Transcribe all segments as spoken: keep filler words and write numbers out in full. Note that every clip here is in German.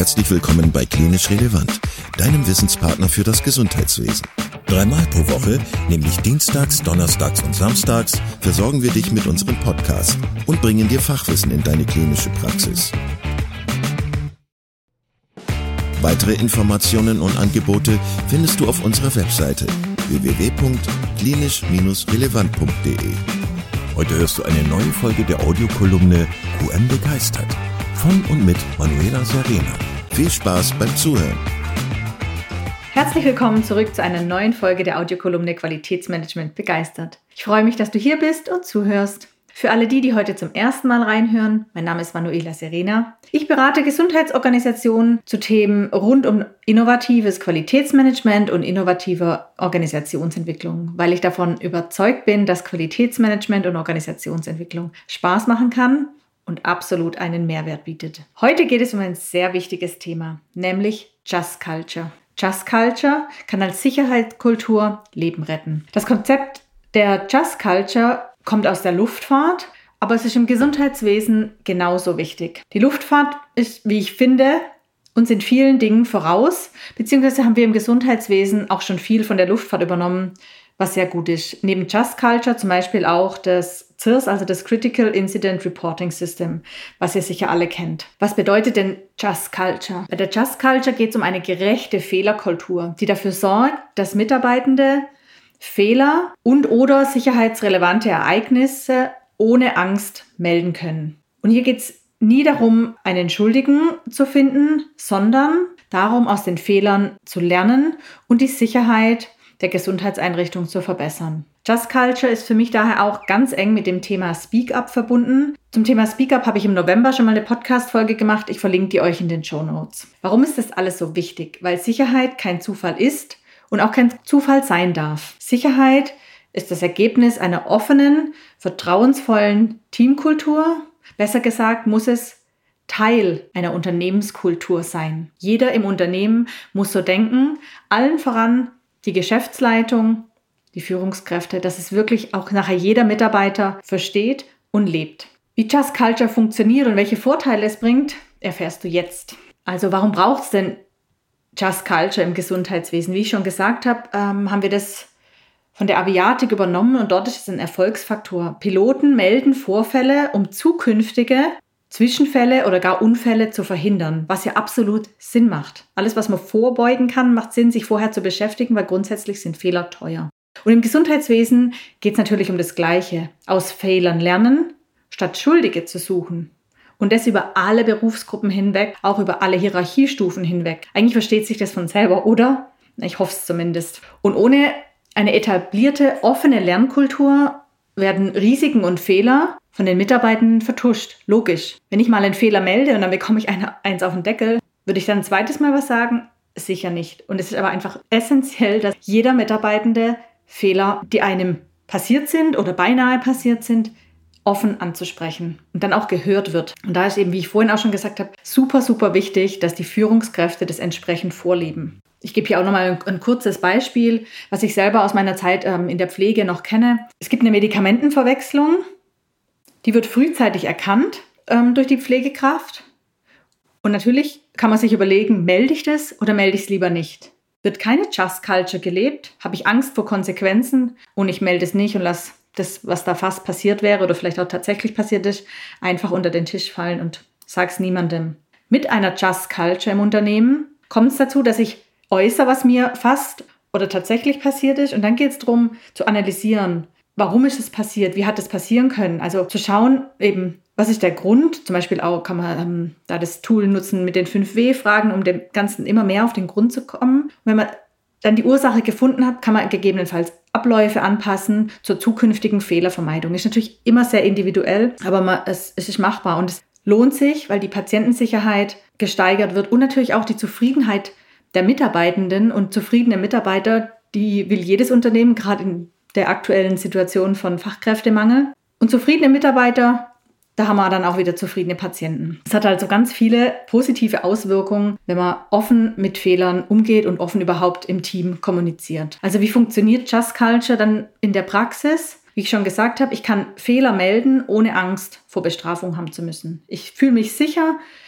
Herzlich willkommen bei Klinisch Relevant, deinem Wissenspartner für das Gesundheitswesen. Dreimal pro Woche, nämlich dienstags, donnerstags und samstags, versorgen wir dich mit unserem Podcast und bringen dir Fachwissen in deine klinische Praxis. Weitere Informationen und Angebote findest du auf unserer Webseite w w w punkt klinisch relevant punkt d e. Heute hörst du eine neue Folge der Audiokolumne Q M begeistert. Von und mit Manuela Serena. Viel Spaß beim Zuhören. Herzlich willkommen zurück zu einer neuen Folge der Audiokolumne Qualitätsmanagement begeistert. Ich freue mich, dass du hier bist und zuhörst. Für alle die, die heute zum ersten Mal reinhören, mein Name ist Manuela Serena. Ich berate Gesundheitsorganisationen zu Themen rund um innovatives Qualitätsmanagement und innovative Organisationsentwicklung, weil ich davon überzeugt bin, dass Qualitätsmanagement und Organisationsentwicklung Spaß machen kann und absolut einen Mehrwert bietet. Heute geht es um ein sehr wichtiges Thema, nämlich Just Culture. Just Culture kann als Sicherheitskultur Leben retten. Das Konzept der Just Culture kommt aus der Luftfahrt, aber es ist im Gesundheitswesen genauso wichtig. Die Luftfahrt ist, wie ich finde, uns in vielen Dingen voraus, beziehungsweise haben wir im Gesundheitswesen auch schon viel von der Luftfahrt übernommen, was sehr gut ist. Neben Just Culture zum Beispiel auch das C I R S, also das Critical Incident Reporting System, was ihr sicher alle kennt. Was bedeutet denn Just Culture? Bei der Just Culture geht es um eine gerechte Fehlerkultur, die dafür sorgt, dass Mitarbeitende Fehler und oder sicherheitsrelevante Ereignisse ohne Angst melden können. Und hier geht es nie darum, einen Schuldigen zu finden, sondern darum, aus den Fehlern zu lernen und die Sicherheit der Gesundheitseinrichtung zu verbessern. Just Culture ist für mich daher auch ganz eng mit dem Thema Speak Up verbunden. Zum Thema Speak Up habe ich im November schon mal eine Podcast-Folge gemacht. Ich verlinke die euch in den Shownotes. Warum ist das alles so wichtig? Weil Sicherheit kein Zufall ist und auch kein Zufall sein darf. Sicherheit ist das Ergebnis einer offenen, vertrauensvollen Teamkultur. Besser gesagt, muss es Teil einer Unternehmenskultur sein. Jeder im Unternehmen muss so denken, allen voran die Geschäftsleitung, die Führungskräfte, dass es wirklich auch nachher jeder Mitarbeiter versteht und lebt. Wie Just Culture funktioniert und welche Vorteile es bringt, erfährst du jetzt. Also warum braucht es denn Just Culture im Gesundheitswesen? Wie ich schon gesagt habe, ähm, haben wir das von der Aviatik übernommen und dort ist es ein Erfolgsfaktor. Piloten melden Vorfälle, um zukünftige Zwischenfälle oder gar Unfälle zu verhindern, was ja absolut Sinn macht. Alles, was man vorbeugen kann, macht Sinn, sich vorher zu beschäftigen, weil grundsätzlich sind Fehler teuer. Und im Gesundheitswesen geht es natürlich um das Gleiche. Aus Fehlern lernen, statt Schuldige zu suchen. Und das über alle Berufsgruppen hinweg, auch über alle Hierarchiestufen hinweg. Eigentlich versteht sich das von selber, oder? Ich hoffe es zumindest. Und ohne eine etablierte, offene Lernkultur werden Risiken und Fehler von den Mitarbeitenden vertuscht. Logisch. Wenn ich mal einen Fehler melde und dann bekomme ich eine, eins auf den Deckel, würde ich dann ein zweites Mal was sagen? Sicher nicht. Und es ist aber einfach essentiell, dass jeder Mitarbeitende Fehler, die einem passiert sind oder beinahe passiert sind, offen anzusprechen und dann auch gehört wird. Und da ist eben, wie ich vorhin auch schon gesagt habe, super, super wichtig, dass die Führungskräfte das entsprechend vorleben. Ich gebe hier auch nochmal ein, ein kurzes Beispiel, was ich selber aus meiner Zeit ähm, in der Pflege noch kenne. Es gibt eine Medikamentenverwechslung, die wird frühzeitig erkannt ähm, durch die Pflegekraft. Und natürlich kann man sich überlegen, melde ich das oder melde ich es lieber nicht? Wird keine Just Culture gelebt? Habe ich Angst vor Konsequenzen und ich melde es nicht und lasse das, was da fast passiert wäre oder vielleicht auch tatsächlich passiert ist, einfach unter den Tisch fallen und sage es niemandem. Mit einer Just Culture im Unternehmen kommt es dazu, dass ich äußere, was mir fast oder tatsächlich passiert ist und dann geht es darum zu analysieren, warum ist es passiert, wie hat es passieren können. Also zu schauen eben, was ist der Grund? Zum Beispiel auch kann man ähm, da das Tool nutzen mit den fünf W-Fragen, um dem Ganzen immer mehr auf den Grund zu kommen. Und wenn man dann die Ursache gefunden hat, kann man gegebenenfalls Abläufe anpassen zur zukünftigen Fehlervermeidung. Ist natürlich immer sehr individuell, aber man, es, es ist machbar und es lohnt sich, weil die Patientensicherheit gesteigert wird und natürlich auch die Zufriedenheit der Mitarbeitenden. Und zufriedene Mitarbeiter, die will jedes Unternehmen, gerade in der aktuellen Situation von Fachkräftemangel. Und zufriedene Mitarbeiter, da haben wir dann auch wieder zufriedene Patienten. Es hat also ganz viele positive Auswirkungen, wenn man offen mit Fehlern umgeht und offen überhaupt im Team kommuniziert. Also wie funktioniert Just Culture dann in der Praxis? Wie ich schon gesagt habe, ich kann Fehler melden, ohne Angst vor Bestrafung haben zu müssen. Ich fühle mich sicher,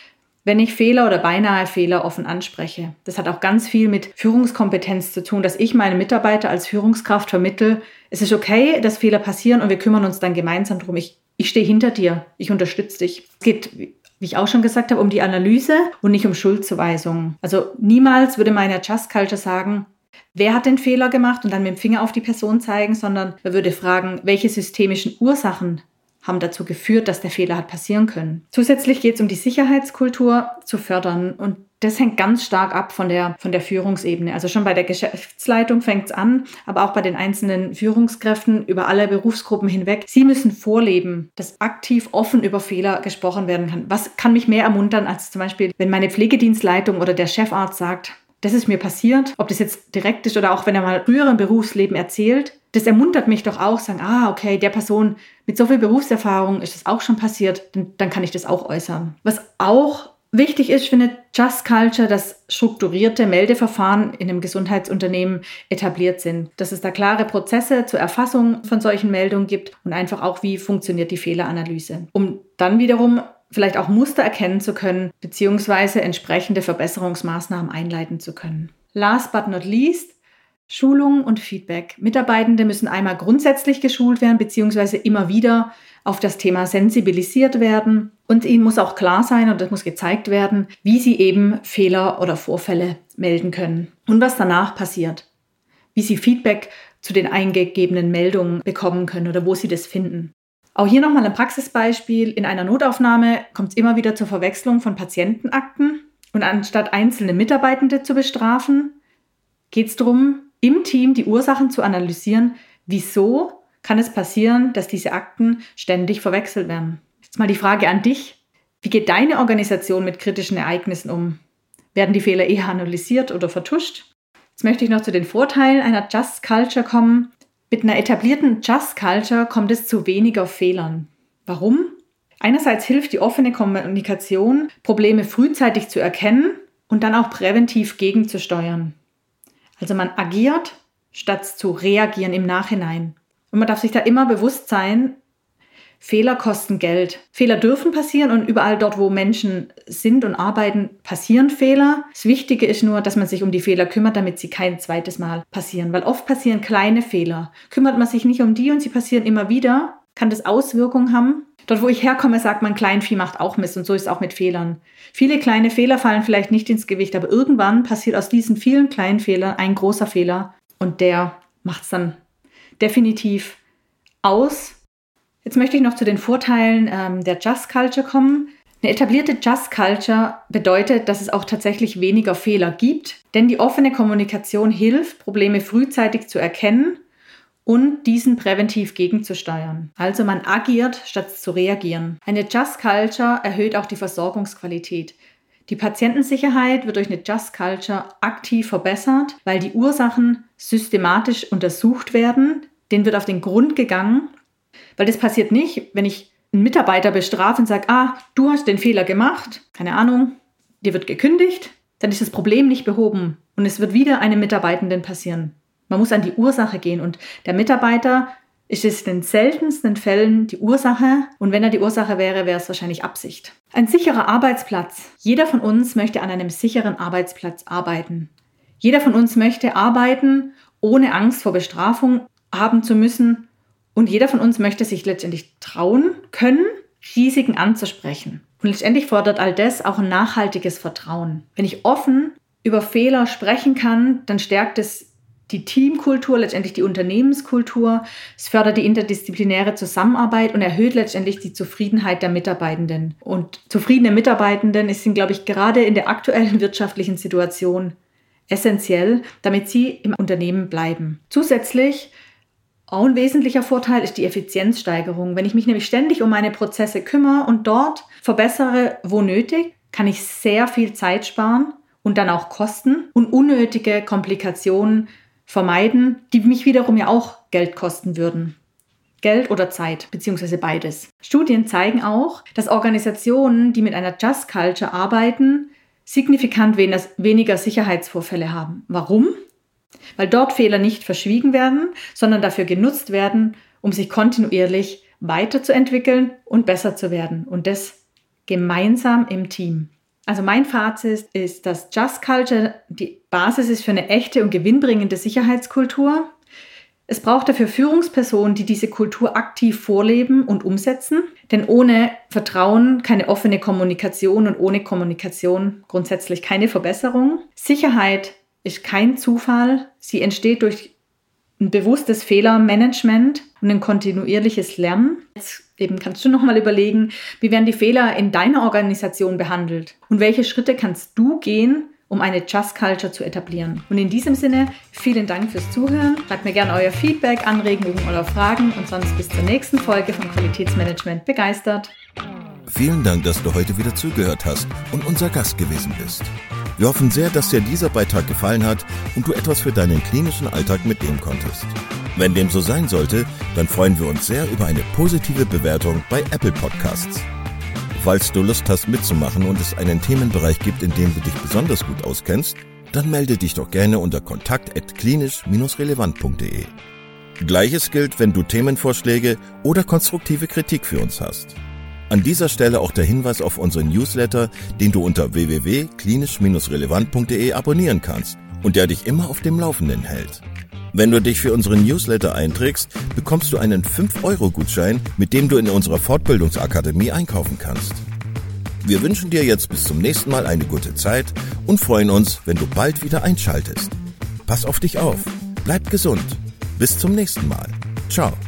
wenn ich Fehler oder beinahe Fehler offen anspreche. Das hat auch ganz viel mit Führungskompetenz zu tun, dass ich meine Mitarbeiter als Führungskraft vermittle, es ist okay, dass Fehler passieren und wir kümmern uns dann gemeinsam drum. Ich, ich stehe hinter dir, ich unterstütze dich. Es geht, wie ich auch schon gesagt habe, um die Analyse und nicht um Schuldzuweisungen. Also niemals würde meine Just Culture sagen, wer hat den Fehler gemacht und dann mit dem Finger auf die Person zeigen, sondern er würde fragen, welche systemischen Ursachen haben dazu geführt, dass der Fehler hat passieren können. Zusätzlich geht es um die Sicherheitskultur zu fördern und das hängt ganz stark ab von der, von der Führungsebene. Also schon bei der Geschäftsleitung fängt es an, aber auch bei den einzelnen Führungskräften über alle Berufsgruppen hinweg. Sie müssen vorleben, dass aktiv offen über Fehler gesprochen werden kann. Was kann mich mehr ermuntern, als zum Beispiel, wenn meine Pflegedienstleitung oder der Chefarzt sagt, das ist mir passiert, ob das jetzt direkt ist oder auch wenn er mal früher im Berufsleben erzählt, das ermuntert mich doch auch, sagen, ah, okay, der Person mit so viel Berufserfahrung ist das auch schon passiert, dann, dann kann ich das auch äußern. Was auch wichtig ist für eine Just Culture, dass strukturierte Meldeverfahren in einem Gesundheitsunternehmen etabliert sind. Dass es da klare Prozesse zur Erfassung von solchen Meldungen gibt und einfach auch, wie funktioniert die Fehleranalyse. Um dann wiederum vielleicht auch Muster erkennen zu können, beziehungsweise entsprechende Verbesserungsmaßnahmen einleiten zu können. Last but not least, Schulung und Feedback. Mitarbeitende müssen einmal grundsätzlich geschult werden, beziehungsweise immer wieder auf das Thema sensibilisiert werden. Und ihnen muss auch klar sein, und das muss gezeigt werden, wie sie eben Fehler oder Vorfälle melden können. Und was danach passiert. Wie sie Feedback zu den eingegebenen Meldungen bekommen können oder wo sie das finden. Auch hier nochmal ein Praxisbeispiel. In einer Notaufnahme kommt es immer wieder zur Verwechslung von Patientenakten. Und anstatt einzelne Mitarbeitende zu bestrafen, geht es darum, im Team die Ursachen zu analysieren, wieso kann es passieren, dass diese Akten ständig verwechselt werden. Jetzt mal die Frage an dich. Wie geht deine Organisation mit kritischen Ereignissen um? Werden die Fehler eher analysiert oder vertuscht? Jetzt möchte ich noch zu den Vorteilen einer Just Culture kommen. Mit einer etablierten Just Culture kommt es zu weniger Fehlern. Warum? Einerseits hilft die offene Kommunikation, Probleme frühzeitig zu erkennen und dann auch präventiv gegenzusteuern. Also man agiert, statt zu reagieren im Nachhinein. Und man darf sich da immer bewusst sein, Fehler kosten Geld. Fehler dürfen passieren und überall dort, wo Menschen sind und arbeiten, passieren Fehler. Das Wichtige ist nur, dass man sich um die Fehler kümmert, damit sie kein zweites Mal passieren. Weil oft passieren kleine Fehler. Kümmert man sich nicht um die und sie passieren immer wieder, kann das Auswirkungen haben. Dort, wo ich herkomme, sagt man, Kleinvieh macht auch Mist und so ist es auch mit Fehlern. Viele kleine Fehler fallen vielleicht nicht ins Gewicht, aber irgendwann passiert aus diesen vielen kleinen Fehlern ein großer Fehler und der macht es dann definitiv aus. Jetzt möchte ich noch zu den Vorteilen ähm, der Just Culture kommen. Eine etablierte Just Culture bedeutet, dass es auch tatsächlich weniger Fehler gibt, denn die offene Kommunikation hilft, Probleme frühzeitig zu erkennen und diesen präventiv gegenzusteuern. Also man agiert, statt zu reagieren. Eine Just Culture erhöht auch die Versorgungsqualität. Die Patientensicherheit wird durch eine Just Culture aktiv verbessert, weil die Ursachen systematisch untersucht werden. Denen wird auf den Grund gegangen, weil das passiert nicht, wenn ich einen Mitarbeiter bestrafe und sage, ah, du hast den Fehler gemacht, keine Ahnung, dir wird gekündigt, dann ist das Problem nicht behoben und es wird wieder einem Mitarbeitenden passieren. Man muss an die Ursache gehen und der Mitarbeiter ist es in den seltensten Fällen die Ursache und wenn er die Ursache wäre, wäre es wahrscheinlich Absicht. Ein sicherer Arbeitsplatz. Jeder von uns möchte an einem sicheren Arbeitsplatz arbeiten. Jeder von uns möchte arbeiten, ohne Angst vor Bestrafung haben zu müssen und jeder von uns möchte sich letztendlich trauen können, Risiken anzusprechen. Und letztendlich fordert all das auch ein nachhaltiges Vertrauen. Wenn ich offen über Fehler sprechen kann, dann stärkt es die Teamkultur, letztendlich die Unternehmenskultur. Es fördert die interdisziplinäre Zusammenarbeit und erhöht letztendlich die Zufriedenheit der Mitarbeitenden. Und zufriedene Mitarbeitenden sind, glaube ich, gerade in der aktuellen wirtschaftlichen Situation essentiell, damit sie im Unternehmen bleiben. Zusätzlich auch ein wesentlicher Vorteil ist die Effizienzsteigerung. Wenn ich mich nämlich ständig um meine Prozesse kümmere und dort verbessere, wo nötig, kann ich sehr viel Zeit sparen und dann auch Kosten und unnötige Komplikationen vermeiden, die mich wiederum ja auch Geld kosten würden. Geld oder Zeit, beziehungsweise beides. Studien zeigen auch, dass Organisationen, die mit einer Just Culture arbeiten, signifikant weniger Sicherheitsvorfälle haben. Warum? Weil dort Fehler nicht verschwiegen werden, sondern dafür genutzt werden, um sich kontinuierlich weiterzuentwickeln und besser zu werden. Und das gemeinsam im Team. Also mein Fazit ist, dass Just Culture die Basis ist für eine echte und gewinnbringende Sicherheitskultur. Es braucht dafür Führungspersonen, die diese Kultur aktiv vorleben und umsetzen. Denn ohne Vertrauen keine offene Kommunikation und ohne Kommunikation grundsätzlich keine Verbesserung. Sicherheit ist kein Zufall. Sie entsteht durch ein bewusstes Fehlermanagement und ein kontinuierliches Lernen. Jetzt eben kannst du nochmal überlegen, wie werden die Fehler in deiner Organisation behandelt und welche Schritte kannst du gehen, um eine Just Culture zu etablieren. Und in diesem Sinne, vielen Dank fürs Zuhören. Schreibt mir gerne euer Feedback, Anregungen oder Fragen und sonst bis zur nächsten Folge von Qualitätsmanagement begeistert. Vielen Dank, dass du heute wieder zugehört hast und unser Gast gewesen bist. Wir hoffen sehr, dass dir dieser Beitrag gefallen hat und du etwas für deinen klinischen Alltag mitnehmen konntest. Wenn dem so sein sollte, dann freuen wir uns sehr über eine positive Bewertung bei Apple Podcasts. Falls du Lust hast mitzumachen und es einen Themenbereich gibt, in dem du dich besonders gut auskennst, dann melde dich doch gerne unter kontakt at klinisch Bindestrich relevant punkt de. Gleiches gilt, wenn du Themenvorschläge oder konstruktive Kritik für uns hast. An dieser Stelle auch der Hinweis auf unseren Newsletter, den du unter w w w punkt klinisch Bindestrich relevant punkt de abonnieren kannst und der dich immer auf dem Laufenden hält. Wenn du dich für unseren Newsletter einträgst, bekommst du einen fünf Euro Gutschein, mit dem du in unserer Fortbildungsakademie einkaufen kannst. Wir wünschen dir jetzt bis zum nächsten Mal eine gute Zeit und freuen uns, wenn du bald wieder einschaltest. Pass auf dich auf, bleib gesund. Bis zum nächsten Mal. Ciao.